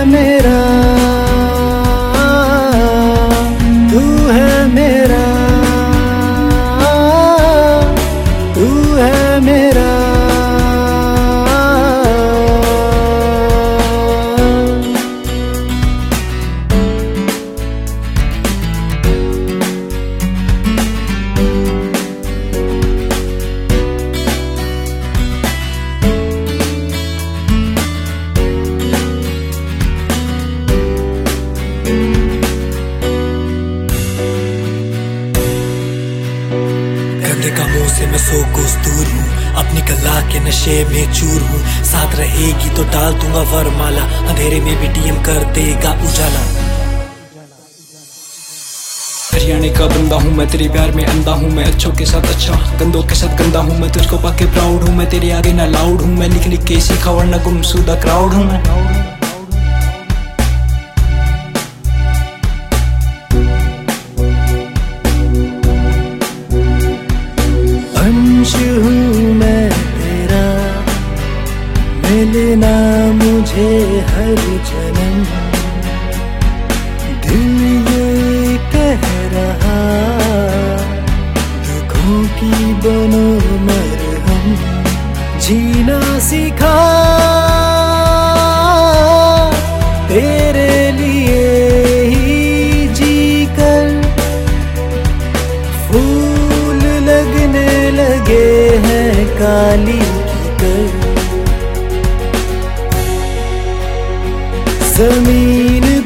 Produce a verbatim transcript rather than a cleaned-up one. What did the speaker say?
मेरा, तू है मेरा, तू है मेरा। कामों से मैं सौ कोस दूर हूँ, अपनी कला के नशे में चूर हूँ। साथ रहेगी तो डाल दूंगा वरमाला, अंधेरे में भी टीएम कर देगा उजाला। हरियाणा का बंदा हूँ मैं, तेरे प्यार में अंधा हूँ मैं, अच्छों के साथ अच्छा गंदों के साथ गंदा हूँ मैं। तुझको पाके प्राउड हूँ मैं, तेरे आगे ना लाउड हूँ मैं, लिख लिख के सीखा वरना गुमशुदा क्राउड हूँ मैं। अंश हूँ मैं तेरा, मिलना मुझे हर जन्म। दिल ये कह रहा, दुखों की बनो मरहम। जीना सीखा तेरे लिए ही जी कर, फूल लगने लगे हैं काली की कर। जमीन